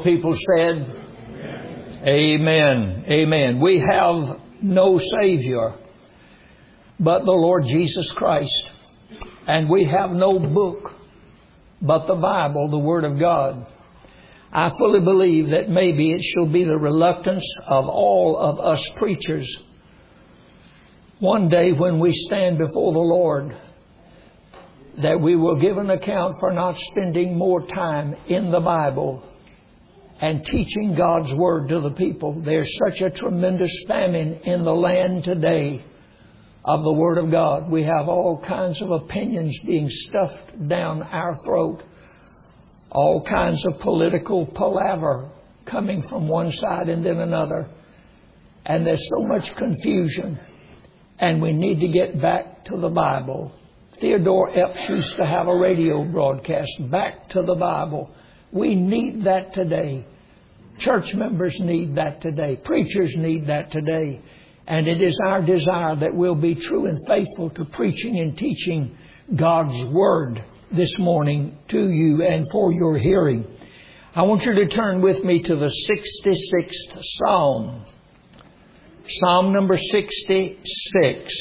all people said, Amen. Amen. We have no Savior but the Lord Jesus Christ. And we have no book but the Bible, the Word of God. I fully believe that maybe it shall be the reluctance of all of us preachers one day when we stand before the Lord, that we will give an account for not spending more time in the Bible and teaching God's Word to the people. There's such a tremendous famine in the land today of the Word of God. We have all kinds of opinions being stuffed down our throat. All kinds of political palaver coming from one side and then another. And there's so much confusion. And we need to get back to the Bible. Theodore Epps used to have a radio broadcast, Back to the Bible. We need that today. Church members need that today. Preachers need that today. And it is our desire that we'll be true and faithful to preaching and teaching God's Word this morning to you and for your hearing. I want you to turn with me to the 66th Psalm. Psalm number 66.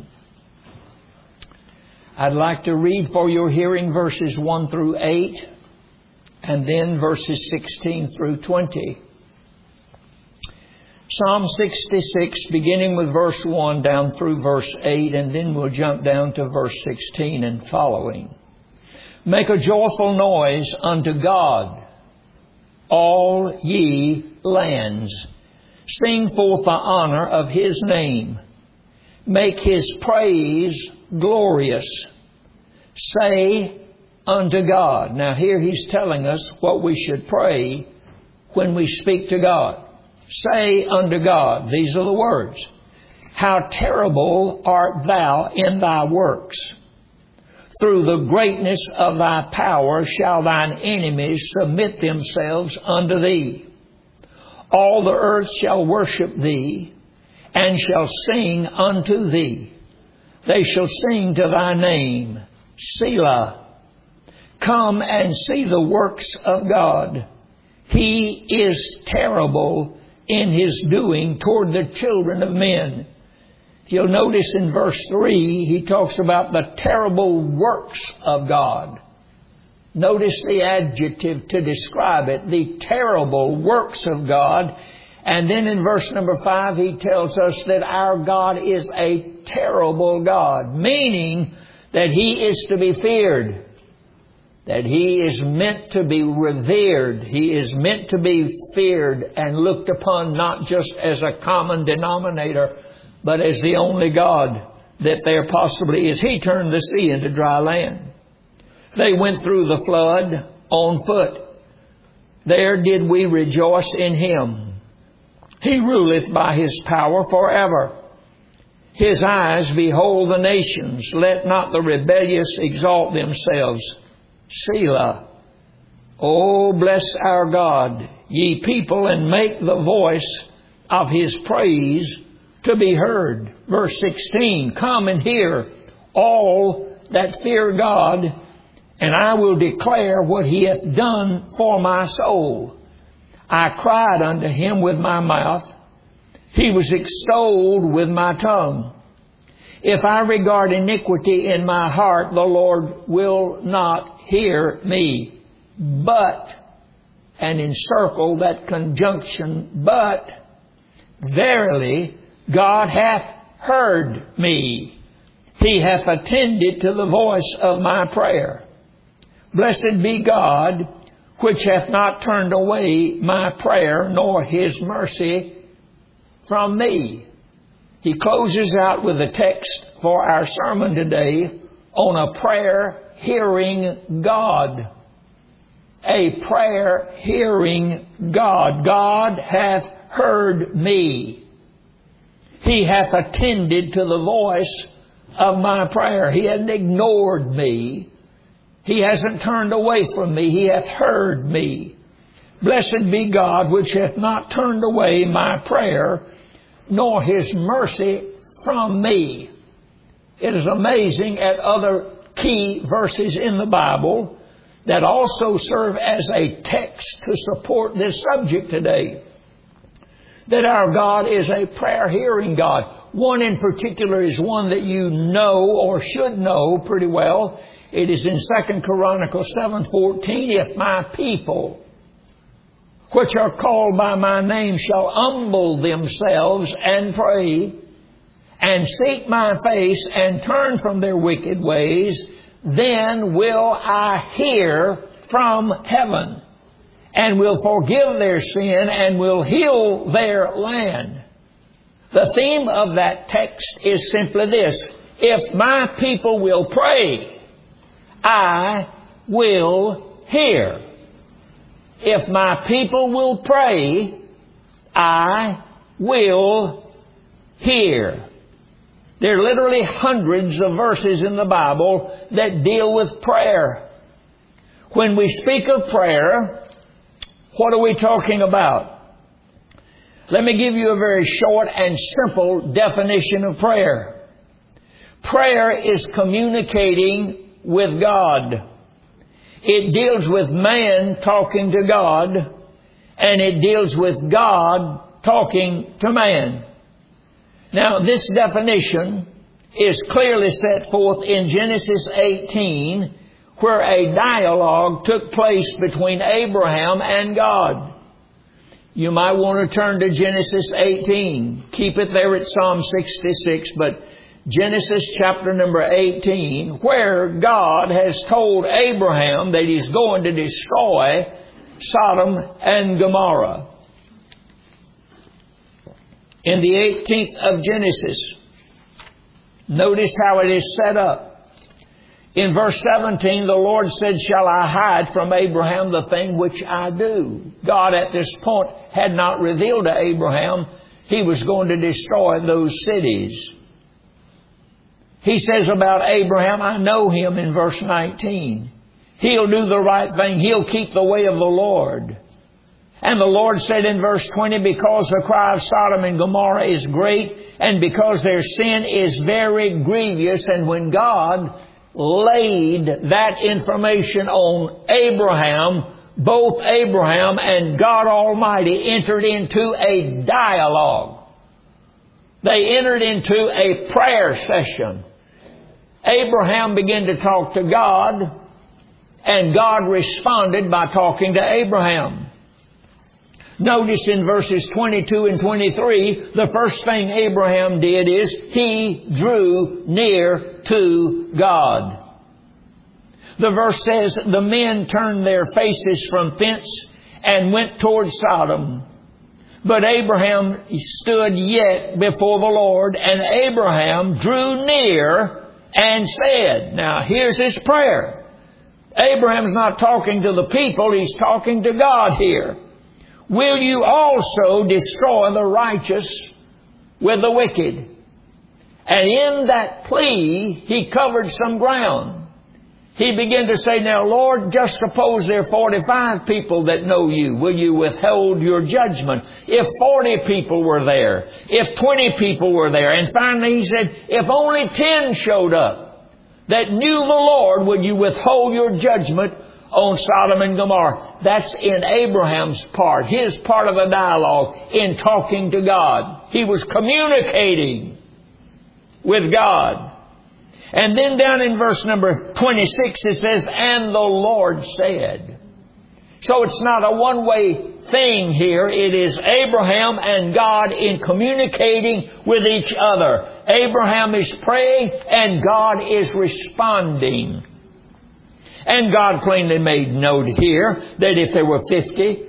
I'd like to read for your hearing verses 1 through 8 and then verses 16 through 20. Psalm 66, beginning with verse 1 down through verse 8, and then we'll jump down to verse 16 and following. Make a joyful noise unto God, all ye lands. Sing forth the honor of His name. Make His praise glorious. Say unto God. Now here He's telling us what we should pray when we speak to God. Say unto God. These are the words. How terrible art thou in thy works. Through the greatness of thy power shall thine enemies submit themselves unto thee. All the earth shall worship thee, and shall sing unto thee. They shall sing to thy name, Selah. Come and see the works of God. He is terrible in His doing toward the children of men. You'll notice in verse 3, he talks about the terrible works of God. Notice the adjective to describe it, the terrible works of God. And then in verse number 5, he tells us that our God is a terrible God, meaning that He is to be feared, that He is meant to be revered. He is meant to be feared and looked upon not just as a common denominator, but as the only God that there possibly is. He turned the sea into dry land. They went through the flood on foot. There did we rejoice in Him. He ruleth by His power forever. His eyes behold the nations. Let not the rebellious exalt themselves. Selah. Oh, bless our God, ye people, and make the voice of His praise to be heard. Verse 16, come and hear, all that fear God, and I will declare what He hath done for my soul. I cried unto Him with my mouth. He was extolled with my tongue. If I regard iniquity in my heart, the Lord will not hear me. But, and encircle that conjunction, but, verily, God hath heard me. He hath attended to the voice of my prayer. Blessed be God, which hath not turned away my prayer, nor His mercy from me. He closes out with a text for our sermon today on a prayer hearing God. A prayer hearing God. God hath heard me. He hath attended to the voice of my prayer. He hasn't ignored me. He hasn't turned away from me. He hath heard me. Blessed be God, which hath not turned away my prayer, nor His mercy from me. It is amazing at other key verses in the Bible that also serve as a text to support this subject today. That our God is a prayer-hearing God. One in particular is one that you know or should know pretty well. It is in 2 Chronicles 7:14. If my people, which are called by my name, shall humble themselves and pray, and seek my face, and turn from their wicked ways, then will I hear from heaven, and will forgive their sin, and will heal their land. The theme of that text is simply this: if my people will pray, I will hear. If my people will pray, I will hear. There are literally hundreds of verses in the Bible that deal with prayer. When we speak of prayer, what are we talking about? Let me give you a very short and simple definition of prayer. Prayer is communicating with God. It deals with man talking to God, and it deals with God talking to man. Now, this definition is clearly set forth in Genesis 18, where a dialogue took place between Abraham and God. You might want to turn to Genesis 18. Keep it there at Psalm 66, but Genesis chapter number 18, where God has told Abraham that He's going to destroy Sodom and Gomorrah. In the 18th of Genesis, notice how it is set up. In verse 17, the Lord said, "Shall I hide from Abraham the thing which I do?" God at this point had not revealed to Abraham He was going to destroy those cities. He says about Abraham, "I know him," in verse 19. He'll do the right thing. He'll keep the way of the Lord. And the Lord said in verse 20, "Because the cry of Sodom and Gomorrah is great, and because their sin is very grievous." And when God laid that information on Abraham, both Abraham and God Almighty entered into a dialogue. They entered into a prayer session. Abraham began to talk to God, and God responded by talking to Abraham. Notice in verses 22 and 23, the first thing Abraham did is he drew near to God. The verse says, the men turned their faces from thence and went toward Sodom. But Abraham stood yet before the Lord, and Abraham drew near and said. Now, here's his prayer. Abraham's not talking to the people, he's talking to God here. "Will you also destroy the righteous with the wicked?" And in that plea, he covered some ground. He began to say, "Now, Lord, just suppose there are 45 people that know you. Will you withhold your judgment? If 40 people were there, if 20 people were there." And finally he said, "If only 10 showed up that knew the Lord, would you withhold your judgment on Sodom and Gomorrah?" That's in Abraham's part, his part of the dialogue in talking to God. He was communicating with God. And then down in verse number 26 it says, "And the Lord said." So it's not a one-way thing here. It is Abraham and God in communicating with each other. Abraham is praying and God is responding. And God plainly made note here that if there were 50,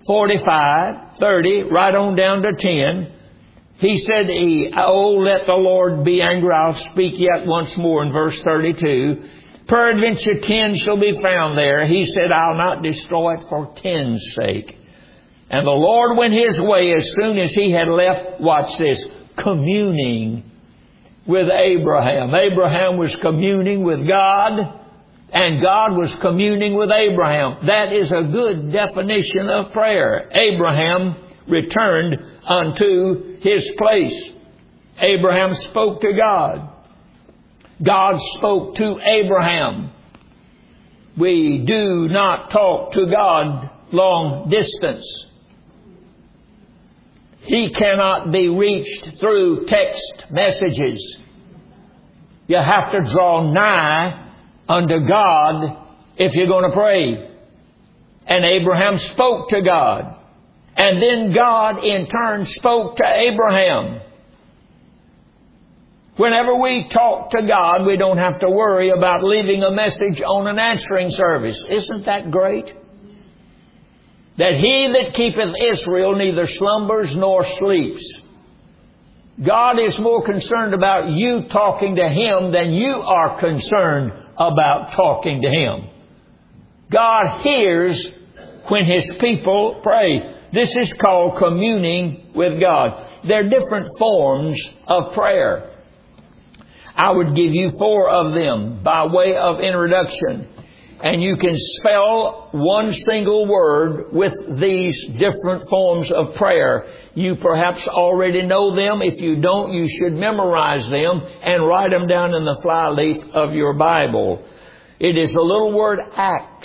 45, 30, right on down to 10, He said, "Oh, let the Lord be angry. I'll speak yet once more," in verse 32. "Peradventure 10 shall be found there." He said, "I'll not destroy it for 10's sake." And the Lord went His way as soon as He had left, watch this, communing with Abraham. Abraham was communing with God, and God was communing with Abraham. That is a good definition of prayer. Abraham returned unto his place. Abraham spoke to God. God spoke to Abraham. We do not talk to God long distance. He cannot be reached through text messages. You have to draw nigh unto God if you're going to pray. And Abraham spoke to God. And then God in turn spoke to Abraham. Whenever we talk to God, we don't have to worry about leaving a message on an answering service. Isn't that great? That he that keepeth Israel neither slumbers nor sleeps. God is more concerned about you talking to Him than you are concerned about talking to Him. God hears when His people pray. This is called communing with God. There are different forms of prayer. I would give you 4 of them by way of introduction. And you can spell one single word with these different forms of prayer. You perhaps already know them. If you don't, you should memorize them and write them down in the flyleaf of your Bible. It is the little word acts.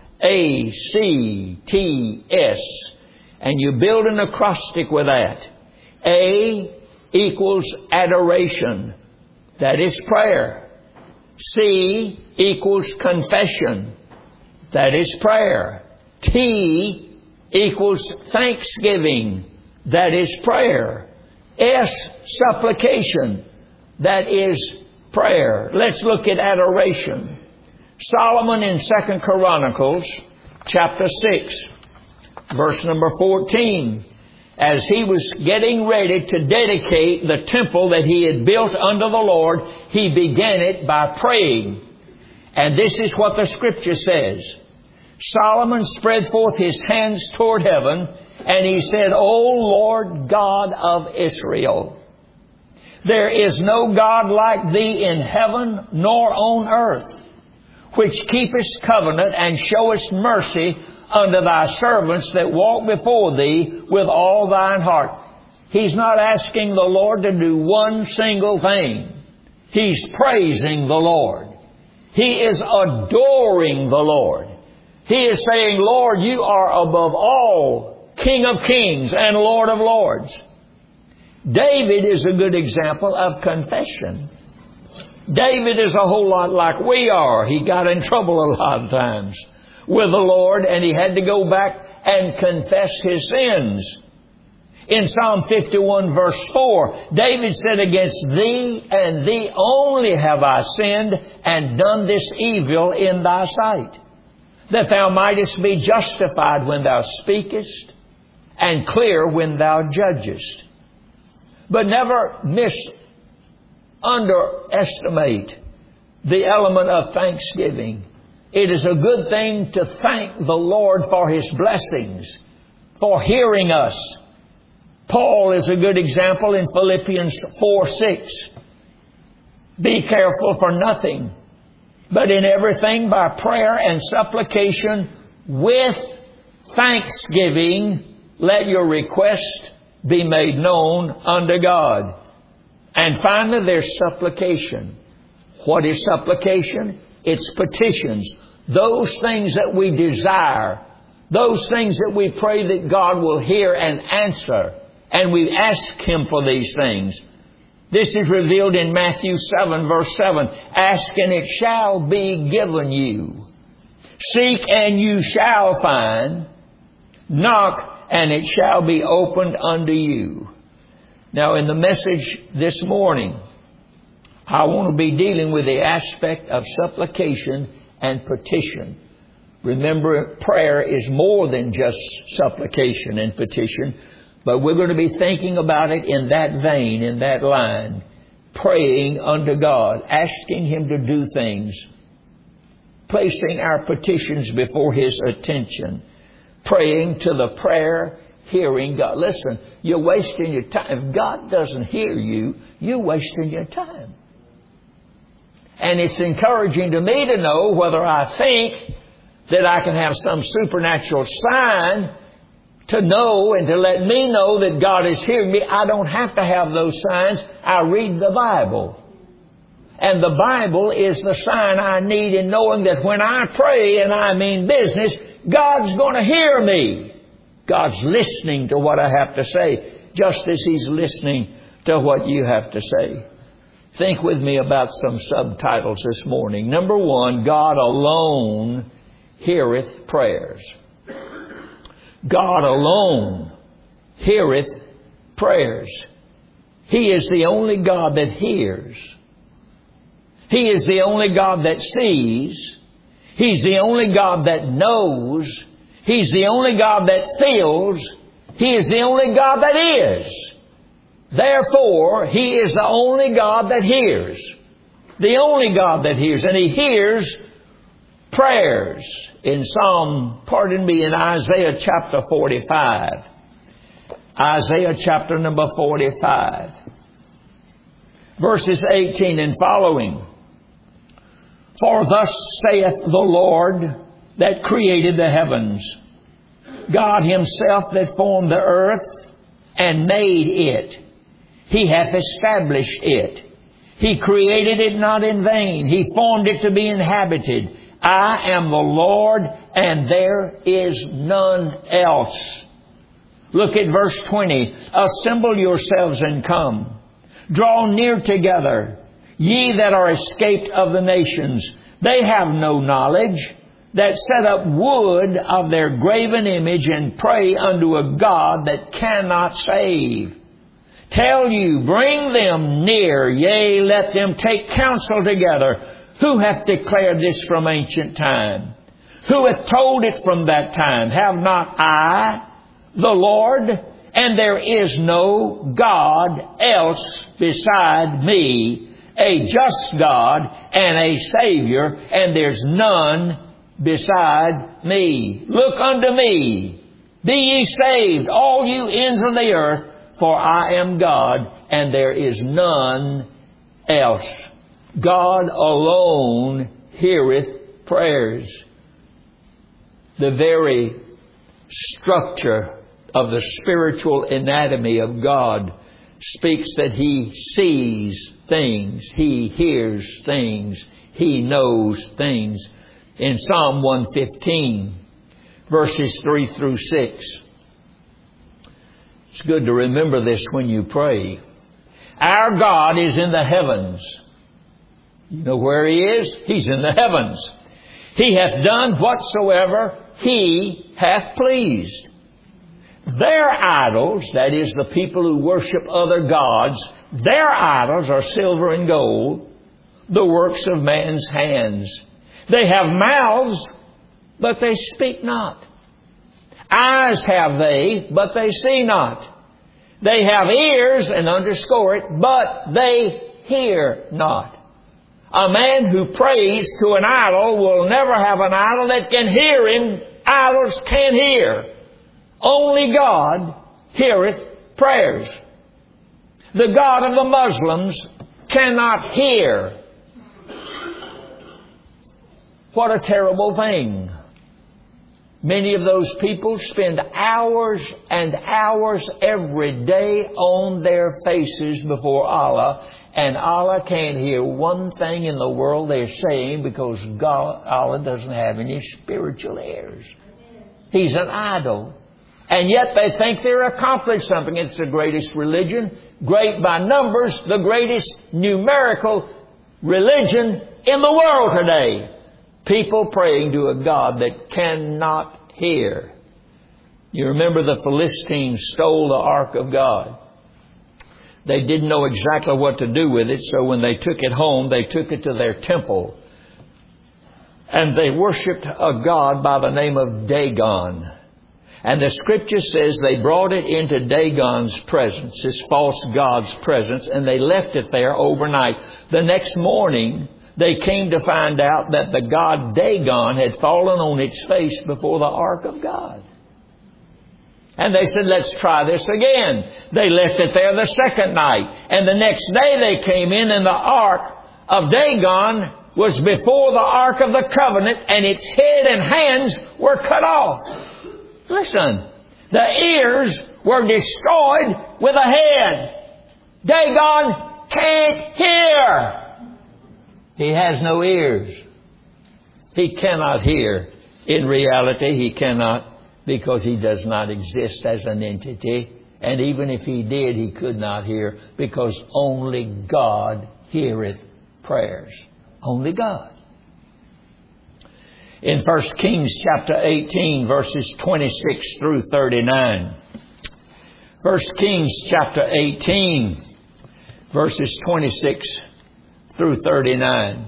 A-C-T-S. And you build an acrostic with that. A equals adoration. That is prayer. C equals confession. That is prayer. T equals thanksgiving. That is prayer. S, supplication. That is prayer. Let's look at adoration. Solomon in 2 Chronicles chapter 6, verse number 14. As he was getting ready to dedicate the temple that he had built unto the Lord, he began it by praying. And this is what the Scripture says. Solomon spread forth his hands toward heaven, and he said, O Lord God of Israel, there is no God like Thee in heaven nor on earth, which keepest covenant and showest mercy unto Thy servants that walk before Thee with all thine heart. He's not asking the Lord to do one single thing. He's praising the Lord. He is adoring the Lord. He is saying, Lord, You are above all, King of kings and Lord of lords. David is a good example of confession. David is a whole lot like we are. He got in trouble a lot of times with the Lord, and he had to go back and confess his sins. In Psalm 51 verse 4, David said, Against Thee and Thee only have I sinned and done this evil in Thy sight, that Thou mightest be justified when Thou speakest and clear when Thou judgest. But never underestimate the element of thanksgiving. It is a good thing to thank the Lord for His blessings, for hearing us. Paul is a good example in Philippians 4:6. Be careful for nothing, but in everything by prayer and supplication with thanksgiving, let your request be made known unto God. And finally, there's supplication. What is supplication? It's petitions. Those things that we desire. Those things that we pray that God will hear and answer. And we ask Him for these things. This is revealed in Matthew 7 verse 7. Ask and it shall be given you. Seek and you shall find. Knock and it shall be opened unto you. Now in the message this morning, I want to be dealing with the aspect of supplication and petition. Remember, prayer is more than just supplication and petition, but we're going to be thinking about it in that vein, in that line. Praying unto God, asking Him to do things, placing our petitions before His attention, praying to the prayer hearing God. Listen, you're wasting your time. If God doesn't hear you, you're wasting your time. And it's encouraging to me to know whether I think that I can have some supernatural sign to know and to let me know that God is hearing me. I don't have to have those signs. I read the Bible. And the Bible is the sign I need in knowing that when I pray and I mean business, God's going to hear me. God's listening to what I have to say, just as He's listening to what you have to say. Think with me about some subtitles this morning. Number one, God alone heareth prayers. God alone heareth prayers. He is the only God that hears. He is the only God that sees. He's the only God that knows. He's the only God that feels. He is the only God that is. Therefore, He is the only God that hears. The only God that hears. And He hears prayers. In Isaiah chapter 45. Isaiah chapter number 45. Verses 18 and following. For thus saith the Lord that created the heavens, God Himself that formed the earth and made it. He hath established it. He created it not in vain. He formed it to be inhabited. I am the Lord, and there is none else. Look at verse 20. Assemble yourselves and come. Draw near together, ye that are escaped of the nations. They have no knowledge, that set up wood of their graven image and pray unto a God that cannot save. Tell you, bring them near, yea, let them take counsel together. Who hath declared this from ancient time? Who hath told it from that time? Have not I, the Lord? And there is no God else beside me, a just God and a Savior, and there's none beside me. Look unto me. Be ye saved, all you ends of the earth, for I am God, and there is none else. God alone heareth prayers. The very structure of the spiritual anatomy of God speaks that He sees things, He hears things, He knows things. In Psalm 115, verses 3 through 6. It's good to remember this when you pray. Our God is in the heavens. You know where He is? He's in the heavens. He hath done whatsoever He hath pleased. Their idols, that is, the people who worship other gods, their idols are silver and gold, the works of man's hands. They have mouths, but they speak not. Eyes have they, but they see not. They have ears, and underscore it, but they hear not. A man who prays to an idol will never have an idol that can hear him. Idols can't hear. Only God heareth prayers. The God of the Muslims cannot hear. What a terrible thing. Many of those people spend hours and hours every day on their faces before Allah, and Allah can't hear one thing in the world they're saying because Allah doesn't have any spiritual ears. He's an idol. And yet they think they're accomplished something. It's the greatest religion, great by numbers, the greatest numerical religion in the world today. People praying to a God that cannot hear. You remember the Philistines stole the Ark of God. They didn't know exactly what to do with it, so when they took it home, they took it to their temple. And they worshipped a god by the name of Dagon. And the Scripture says they brought it into Dagon's presence, this false god's presence, and they left it there overnight. The next morning, they came to find out that the god Dagon had fallen on its face before the Ark of God. And they said, let's try this again. They left it there the second night. And the next day they came in, and the Ark of Dagon was before the Ark of the Covenant, and its head and hands were cut off. Listen, the ears were destroyed with the head. Dagon can't hear. He has no ears. He cannot hear. In reality, He cannot, because He does not exist as an entity. And even if He did, He could not hear, because only God heareth prayers. Only God. In 1 Kings chapter 18, verses 26 through 39. 1 Kings chapter 18, verses 26 through 39.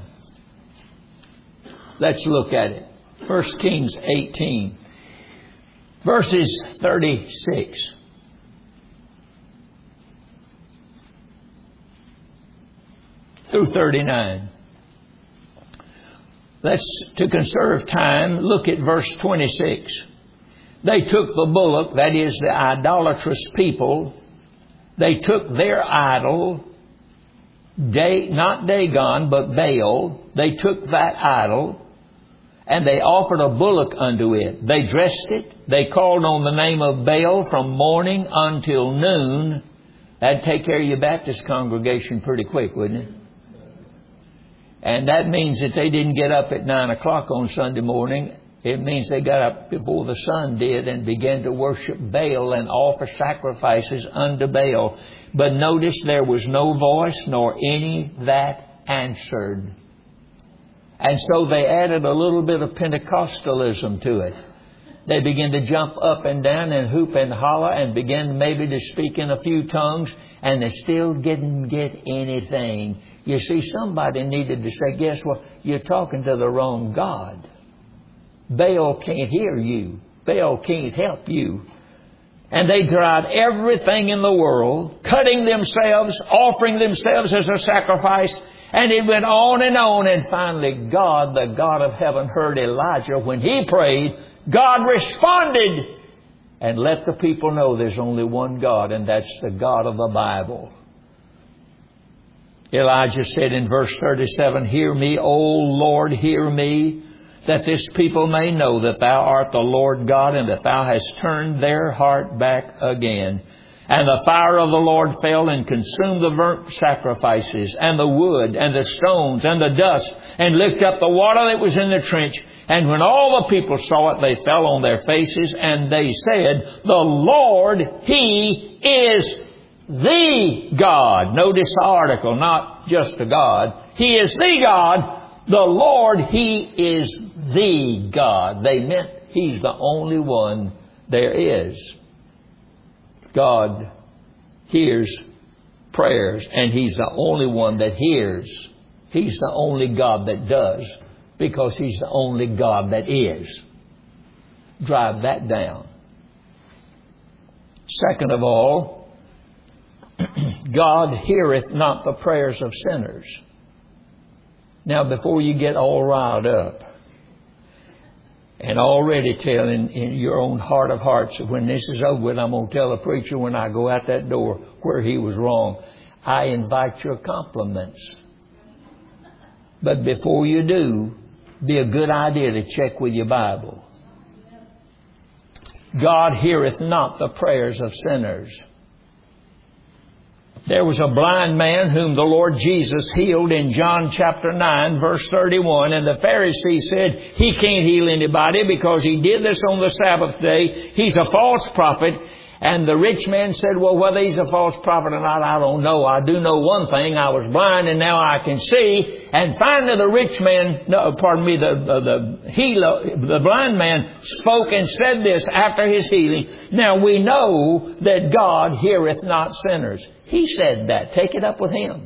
Let's look at it. 1 Kings 18, verses 36. Through 39. Let's, to conserve time, look at verse 26. They took the bullock, that is the idolatrous people. They took their idol, not Dagon, but Baal. They took that idol, and they offered a bullock unto it. They dressed it. They called on the name of Baal from morning until noon. That'd take care of your Baptist congregation pretty quick, wouldn't it? And that means that they didn't get up at 9 o'clock on Sunday morning. It means they got up before the sun did and began to worship Baal and offer sacrifices unto Baal. But notice there was no voice nor any that answered. And so they added a little bit of Pentecostalism to it. They began to jump up and down and hoop and holler and begin maybe to speak in a few tongues, and they still didn't get anything. You see, somebody needed to say, guess what? You're talking to the wrong God. Baal can't hear you. Baal can't help you. And they tried everything in the world, cutting themselves, offering themselves as a sacrifice. And it went on. And finally, God, the God of heaven, heard Elijah. When he prayed, God responded and let the people know there's only one God, and that's the God of the Bible. Elijah said in verse 37, Hear me, O Lord, hear me, that this people may know that Thou art the Lord God, and that Thou hast turned their heart back again. And the fire of the Lord fell and consumed the burnt sacrifices, and the wood, and the stones, and the dust, and licked up the water that was in the trench. And when all the people saw it, they fell on their faces, and they said, The Lord, He is the God. Notice the article, not just the God. He is the God. The Lord, He is the God. They meant He's the only one there is. God hears prayers, and He's the only one that hears. He's the only God that does, because He's the only God that is. Drive that down. Second of all, God heareth not the prayers of sinners. Now, before you get all riled up and already telling in your own heart of hearts, when this is over with, I'm going to tell the preacher when I go out that door where he was wrong. I invite your compliments. But before you do, be a good idea to check with your Bible. God heareth not the prayers of sinners. There was a blind man whom the Lord Jesus healed in John chapter 9, verse 31. And the Pharisees said, He can't heal anybody because He did this on the Sabbath day. He's a false prophet. And the rich man said, well, whether he's a false prophet or not, I don't know. I do know one thing. I was blind and now I can see. And finally the the blind man spoke and said this after his healing. Now we know that God heareth not sinners. He said that. Take it up with Him.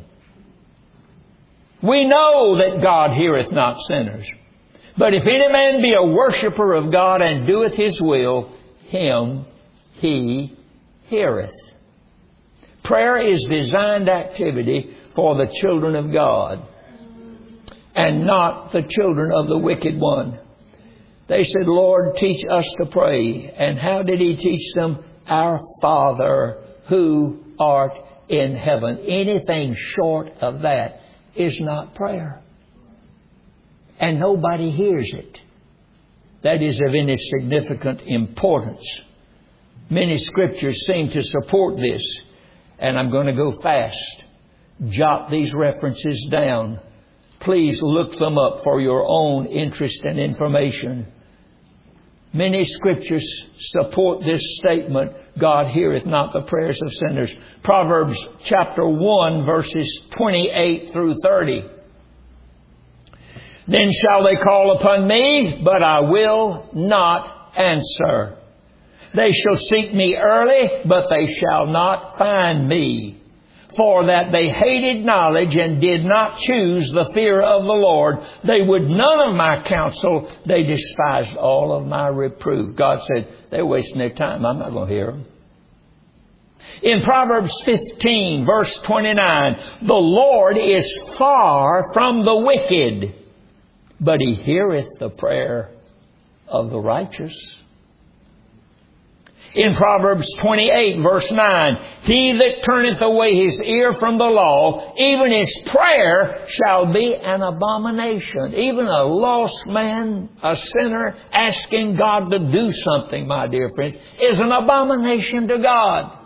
We know that God heareth not sinners. But if any man be a worshipper of God and doeth His will, him He heareth. Prayer is designed activity for the children of God and not the children of the wicked one. They said, Lord, teach us to pray. And how did He teach them? Our Father who art in heaven. Anything short of that is not prayer. And nobody hears it. That is of any significant importance. Many scriptures seem to support this. And I'm going to go fast. Jot these references down. Please look them up for your own interest and information. Many scriptures support this statement, God heareth not the prayers of sinners. Proverbs chapter 1, verses 28 through 30. Then shall they call upon me, but I will not answer. They shall seek me early, but they shall not find me. For that they hated knowledge and did not choose the fear of the Lord. They would none of my counsel. They despised all of my reproof. God said, they're wasting their time. I'm not going to hear them. In Proverbs 15, verse 29, the Lord is far from the wicked, but He heareth the prayer of the righteous. In Proverbs 28, verse 9, he that turneth away his ear from the law, even his prayer shall be an abomination. Even a lost man, a sinner, asking God to do something, my dear friends, is an abomination to God.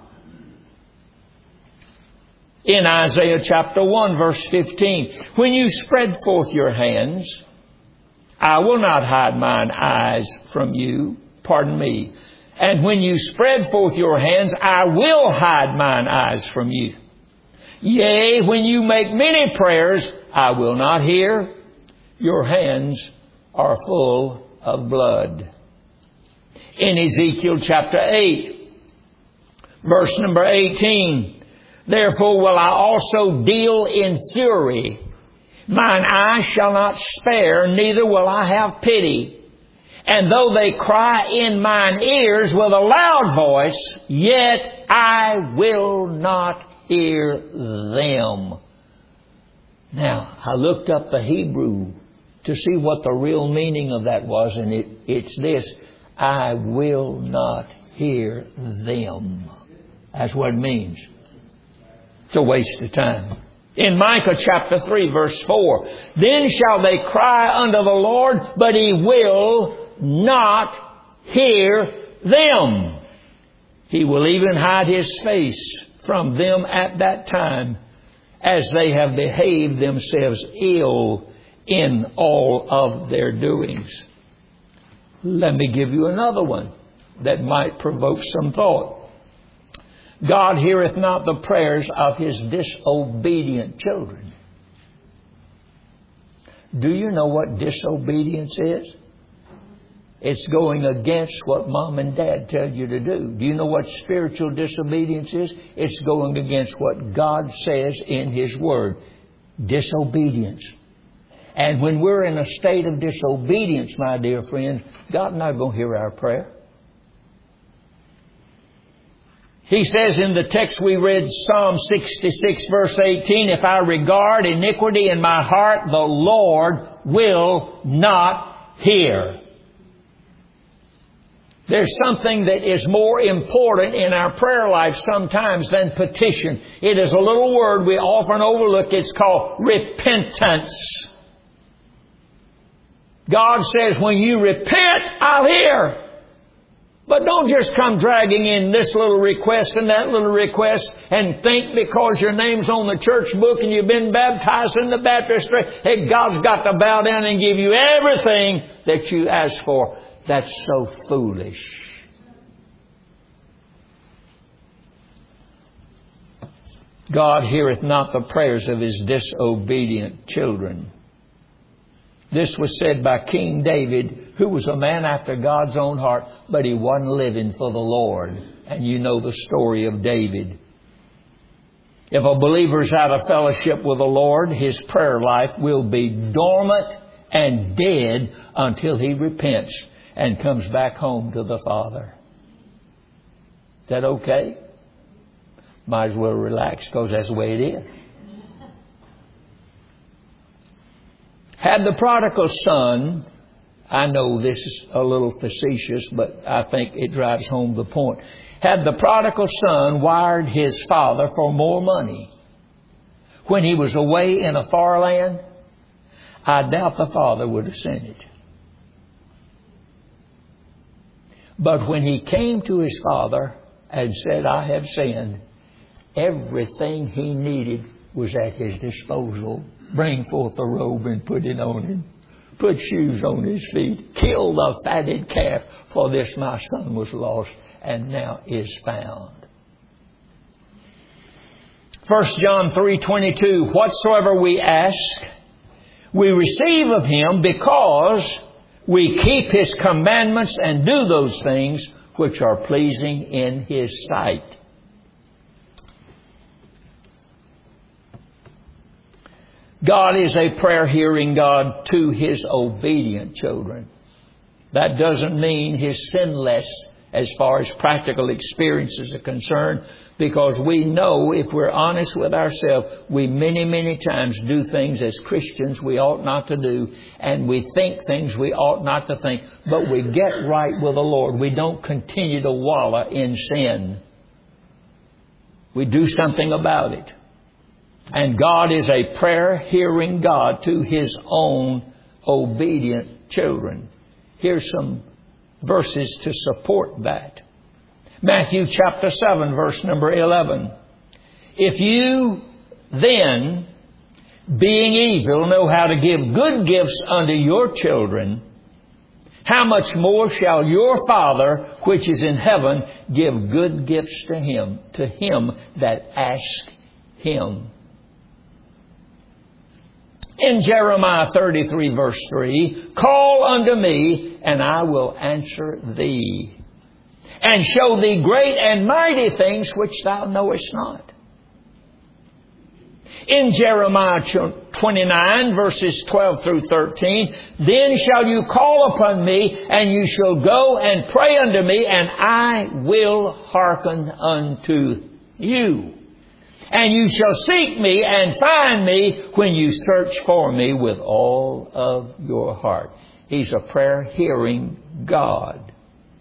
In Isaiah chapter 1, verse 15, when you spread forth your hands, I will not hide mine eyes from you. Pardon me. And when you spread forth your hands, I will hide mine eyes from you. Yea, when you make many prayers, I will not hear. Your hands are full of blood. In Ezekiel chapter 8, verse number 18, therefore will I also deal in fury. Mine eye shall not spare, neither will I have pity. And though they cry in mine ears with a loud voice, yet I will not hear them. Now, I looked up the Hebrew to see what the real meaning of that was, and it's this: I will not hear them. That's what it means. It's a waste of time. In Micah chapter 3, verse 4, then shall they cry unto the Lord, but He will not hear them. He will even hide His face from them at that time, as they have behaved themselves ill in all of their doings. Let me give you another one that might provoke some thought. God heareth not the prayers of His disobedient children. Do you know what disobedience is? It's going against what mom and dad tell you to do. Do you know what spiritual disobedience is? It's going against what God says in His Word. Disobedience. And when we're in a state of disobedience, my dear friend, God's not going to hear our prayer. He says in the text we read, Psalm 66, verse 18, if I regard iniquity in my heart, the Lord will not hear. There's something that is more important in our prayer life sometimes than petition. It is a little word we often overlook. It's called repentance. God says, when you repent, I'll hear. But don't just come dragging in this little request and that little request and think because your name's on the church book and you've been baptized in the baptistry, hey, God's got to bow down and give you everything that you ask for. That's so foolish. God heareth not the prayers of His disobedient children. This was said by King David, who was a man after God's own heart, but he wasn't living for the Lord. And you know the story of David. If a believer's out of fellowship with the Lord, his prayer life will be dormant and dead until he repents and comes back home to the Father. Is that okay? Might as well relax, because that's the way it is. Had the prodigal son, I know this is a little facetious, but I think it drives home the point. Had the prodigal son wired his father for more money when he was away in a far land, I doubt the father would have sent it. But when he came to his father and said, I have sinned, everything he needed was at his disposal Bring forth a robe and put it on him. Put shoes on his feet. Kill the fatted calf, for this my son was lost and now is found. 1 John 3:22, whatsoever we ask, we receive of Him because we keep His commandments and do those things which are pleasing in His sight. God is a prayer-hearing God to His obedient children. That doesn't mean His sinless as far as practical experiences are concerned, because we know, if we're honest with ourselves, we many times do things as Christians we ought not to do, and we think things we ought not to think, but we get right with the Lord. We don't continue to wallow in sin. We do something about it. And God is a prayer-hearing God to His own obedient children. Here's some verses to support that. Matthew chapter 7, verse number 11. If you then, being evil, know how to give good gifts unto your children, how much more shall your Father, which is in heaven, give good gifts to him that ask Him. In Jeremiah 33, verse 3, call unto me, and I will answer thee, and show thee great and mighty things which thou knowest not. In Jeremiah 29, verses 12 through 13, then shall you call upon me, and you shall go and pray unto me, and I will hearken unto you. And you shall seek me and find me when you search for me with all of your heart. He's a prayer-hearing God.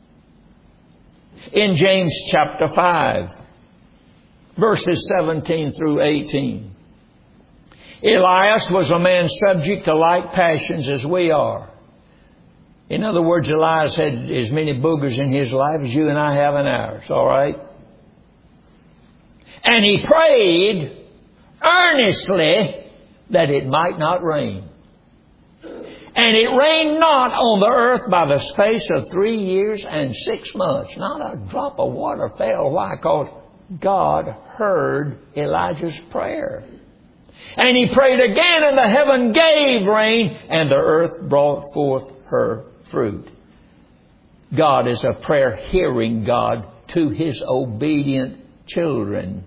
In James chapter 5, verses 17 through 18, Elias was a man subject to like passions as we are. In other words, Elias had as many boogers in his life as you and I have in ours, all right? And he prayed earnestly that it might not rain. And it rained not on the earth by the space of 3 years and 6 months. Not a drop of water fell. Why? Because God heard Elijah's prayer. And he prayed again, and the heaven gave rain, and the earth brought forth her fruit. God is a prayer-hearing God to His obedient children.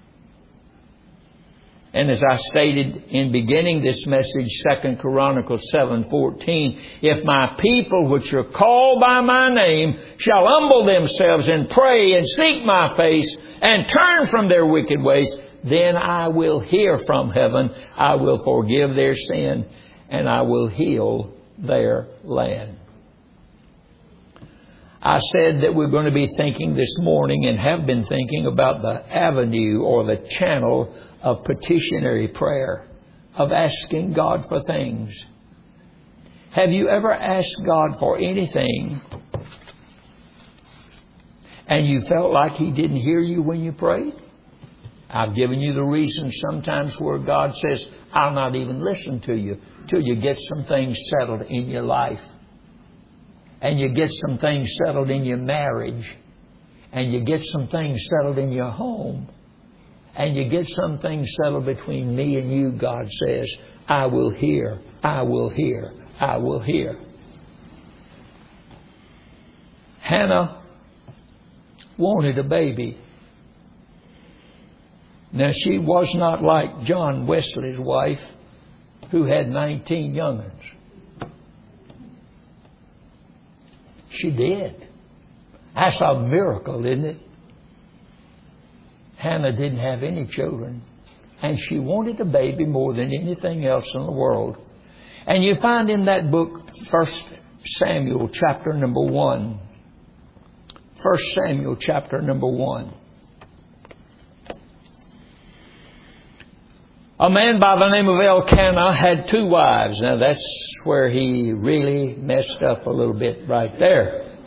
And as I stated in beginning this message, 2 Chronicles 7:14, if my people which are called by my name shall humble themselves and pray and seek my face and turn from their wicked ways, then I will hear from heaven, I will forgive their sin, and I will heal their land. I said that we're going to be thinking this morning, and have been thinking, about the avenue or the channel of petitionary prayer, of asking God for things. Have you ever asked God for anything and you felt like He didn't hear you when you prayed? I've given you the reason sometimes where God says, I'll not even listen to you till you get some things settled in your life. And you get some things settled in your marriage. And you get some things settled in your home. And you get some things settled between me and you, God says, I will hear, I will hear, I will hear. Hannah wanted a baby. Now, she was not like John Wesley's wife, who had 19 young'uns. She did. That's a miracle, isn't it? Hannah didn't have any children, and she wanted a baby more than anything else in the world. And you find in that book, 1 Samuel chapter number 1. 1 Samuel chapter number 1. A man by the name of Elkanah had 2 wives. Now that's where he really messed up a little bit right there.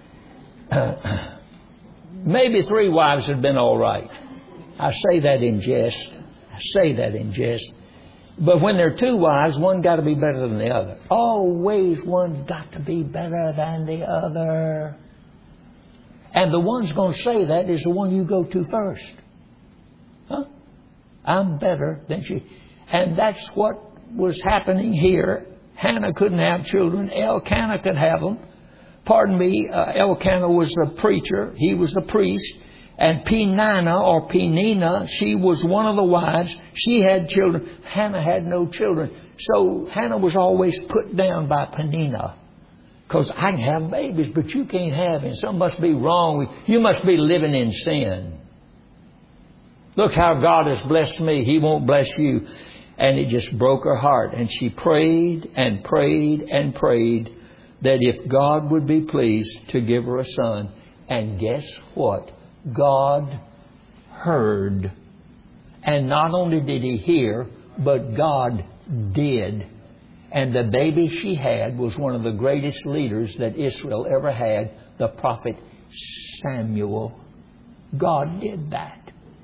Maybe 3 wives had been all right. I say that in jest. But when there are two wives, one got to be better than the other. Always one got to be better than the other. And the one's going to say that is the one you go to first. Huh? I'm better than she. And that's what was happening here. Hannah couldn't have children. Elkanah could have them. Pardon me, Elkanah was the preacher. He was the priest. And Penina, she was one of the wives. She had children. Hannah had no children. So Hannah was always put down by Penina. Because I can have babies, but you can't have them. Something must be wrong with you. You must be living in sin. Look how God has blessed me. He won't bless you. And it just broke her heart. And she prayed and prayed and prayed that if God would be pleased to give her a son. And guess what? God heard. And not only did He hear, but God did. And the baby she had was one of the greatest leaders that Israel ever had, the prophet Samuel. God did that.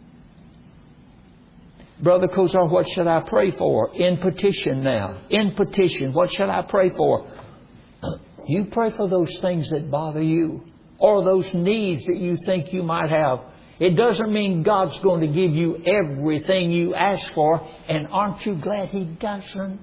Brother Kozar, what should I pray for? In petition now. In petition, what should I pray for? You pray for those things that bother you, or those needs that you think you might have. It doesn't mean God's going to give you everything you ask for. And aren't you glad He doesn't?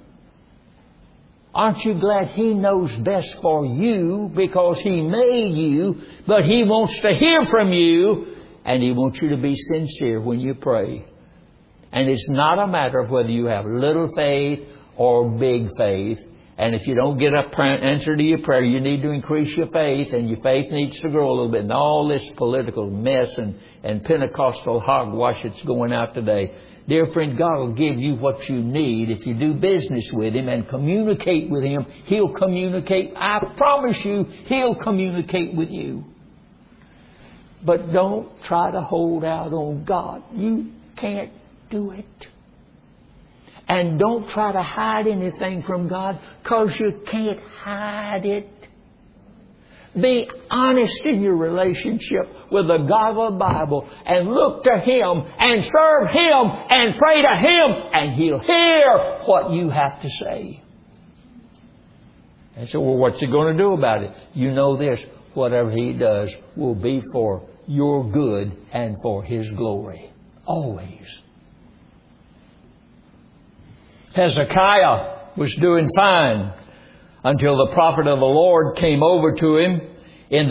Aren't you glad He knows best for you because He made you, but He wants to hear from you, and He wants you to be sincere when you pray. And it's not a matter of whether you have little faith or big faith. And if you don't get an answer to your prayer, you need to increase your faith, and your faith needs to grow a little bit. And all this political mess and Pentecostal hogwash that's going out today. Dear friend, God will give you what you need if you do business with Him and communicate with Him. He'll communicate. I promise you, He'll communicate with you. But don't try to hold out on God. You can't do it. And don't try to hide anything from God, because you can't hide it. Be honest in your relationship with the God of the Bible and look to Him and serve Him and pray to Him, and He'll hear what you have to say. And so, well, what's He going to do about it? You know this, whatever He does will be for your good and for His glory. Always. Hezekiah was doing fine until the prophet of the Lord came over to him in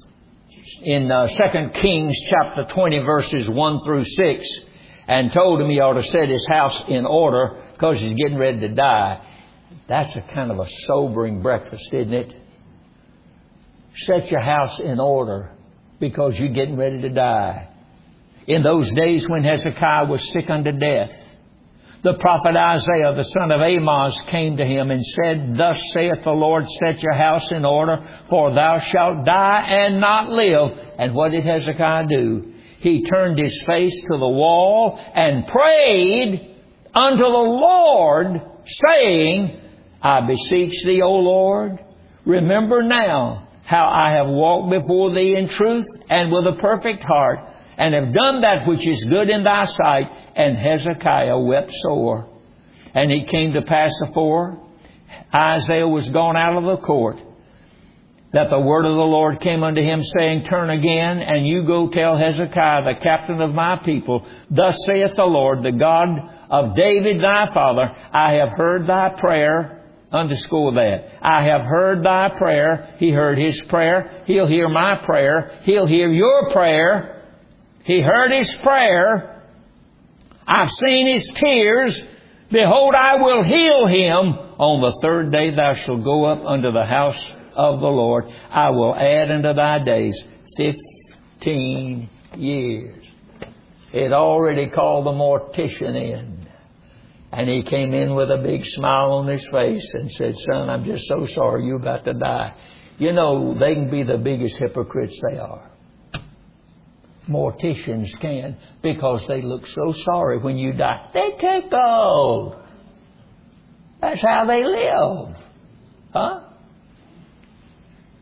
2 Kings chapter 20 verses 1 through 6 and told him he ought to set his house in order because he's getting ready to die. That's a kind of a sobering breakfast, isn't it? Set your house in order because you're getting ready to die. In those days when Hezekiah was sick unto death, the prophet Isaiah, the son of Amoz, came to him and said, Thus saith the Lord, set your house in order, for thou shalt die and not live. And what did Hezekiah do? He turned his face to the wall and prayed unto the Lord, saying, I beseech thee, O Lord, remember now how I have walked before thee in truth and with a perfect heart, and have done that which is good in thy sight. And Hezekiah wept sore. And it came to pass afore Isaiah was gone out of the court, that the word of the Lord came unto him, saying, Turn again, and you go tell Hezekiah, the captain of my people, Thus saith the Lord, the God of David thy father, I have heard thy prayer. Underscore that. I have heard thy prayer. He heard his prayer. He'll hear my prayer. He'll hear your prayer. He heard his prayer. I've seen his tears. Behold, I will heal him. On the third day thou shalt go up unto the house of the Lord. I will add unto thy days 15 years. It already called the mortician in. And he came in with a big smile on his face and said, Son, I'm just so sorry you're about to die. You know, they can be the biggest hypocrites they are. Morticians can, because they look so sorry when you die. They tickled. That's how they live. Huh?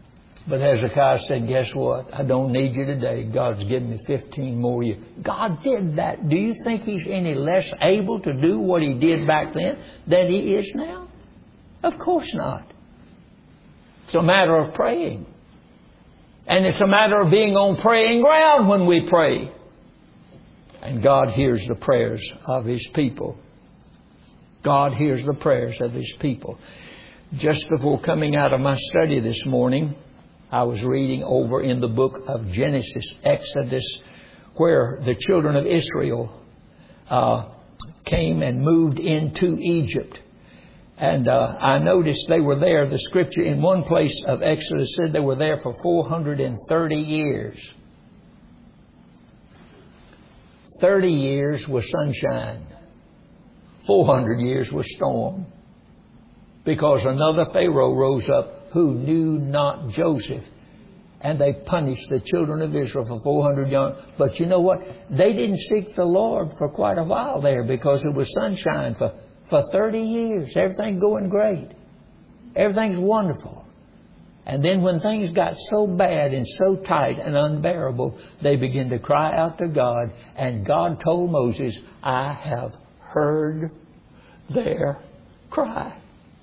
But Hezekiah said, guess what? I don't need you today. God's given me 15 more years. God did that. Do you think He's any less able to do what He did back then than He is now? Of course not. It's a matter of praying. And it's a matter of being on praying ground when we pray. And God hears the prayers of His people. God hears the prayers of His people. Just before coming out of my study this morning, I was reading over in the book of Genesis, Exodus, where the children of Israel came and moved into Egypt. And I noticed they were there. The scripture in one place of Exodus said they were there for 430 years. 30 years was sunshine. 400 years was storm. Because another Pharaoh rose up who knew not Joseph. And they punished the children of Israel for 400 years. But you know what? They didn't seek the Lord for quite a while there because it was sunshine for 30 years. Everything's going great. Everything's wonderful. And then when things got so bad and so tight and unbearable, they began to cry out to God. And God told Moses, I have heard their cry.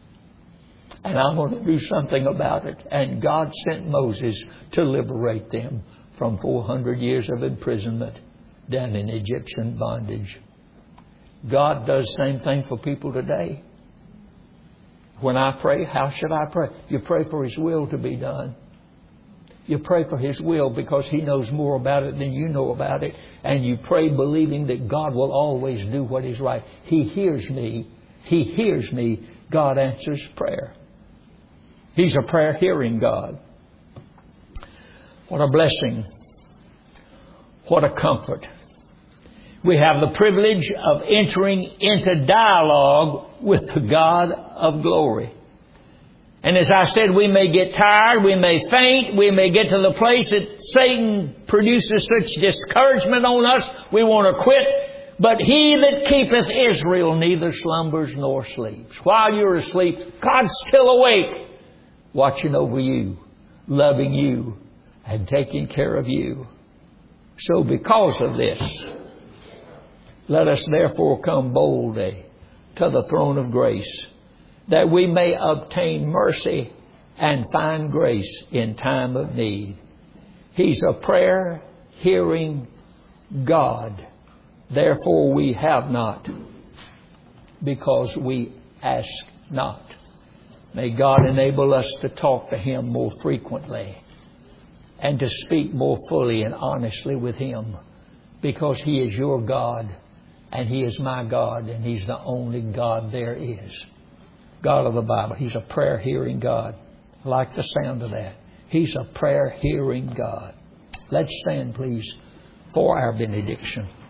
And I'm going to do something about it. And God sent Moses to liberate them from 400 years of imprisonment down in Egyptian bondage. God does the same thing for people today. When I pray, how should I pray? You pray for His will to be done. You pray for His will because He knows more about it than you know about it. And you pray believing that God will always do what is right. He hears me. He hears me. God answers prayer. He's a prayer-hearing God. What a blessing. What a comfort. We have the privilege of entering into dialogue with the God of glory. And as I said, we may get tired, we may faint, we may get to the place that Satan produces such discouragement on us, we want to quit. But He that keepeth Israel neither slumbers nor sleeps. While you're asleep, God's still awake, watching over you, loving you, and taking care of you. So because of this, let us therefore come boldly to the throne of grace, that we may obtain mercy and find grace in time of need. He's a prayer-hearing God. Therefore we have not, because we ask not. May God enable us to talk to Him more frequently and to speak more fully and honestly with Him, because He is your God and He is my God, and He's the only God there is. God of the Bible. He's a prayer-hearing God. I like the sound of that. He's a prayer-hearing God. Let's stand, please, for our benediction.